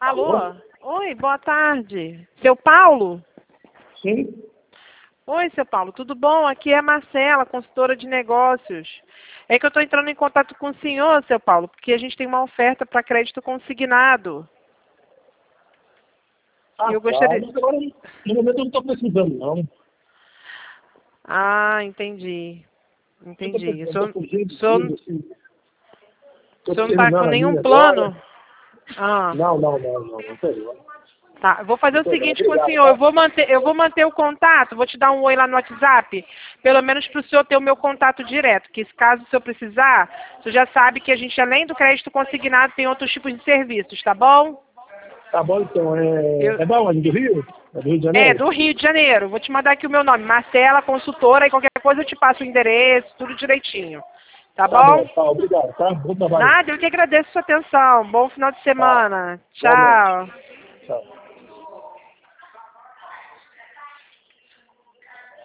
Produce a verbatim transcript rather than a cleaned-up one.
Alô? Alô? Oi, boa tarde. Seu Paulo? Sim? Oi, seu Paulo, tudo bom? Aqui é a Marcela, consultora de negócios. É que eu estou entrando em contato com o senhor, seu Paulo, porque a gente tem uma oferta para crédito consignado. Ah, E eu tá. gostaria... Mas agora, no momento, eu não estou precisando, não. Ah, entendi. Eu estou Entendi. O precisando, estou senhor, com jeito o de senhor, tudo, assim. o Estou senhor não está com terminando a nenhum minha agora. plano? Ah. Não, não, não, não, não tenho. Tá, eu vou fazer Não o tenho. seguinte com o Obrigado, senhor, eu tá? vou manter, eu vou manter o contato, vou te dar um oi lá no WhatsApp, pelo menos para o senhor ter o meu contato direto, que se caso o senhor precisar, o senhor já sabe que a gente, além do crédito consignado, tem outros tipos de serviços, tá bom? Tá bom, então. É, Eu- é da onde? Do Rio? É do Rio de é, Janeiro? do Rio de Janeiro, vou te mandar aqui o meu nome, Marcela, consultora, e qualquer coisa eu te passo o endereço, tudo direitinho, tá Tá bom, bom? tá. Obrigado, tá? Bom trabalho. Nada, eu que agradeço a sua atenção, bom final de Tá. semana, Igualmente. tchau. Tchau.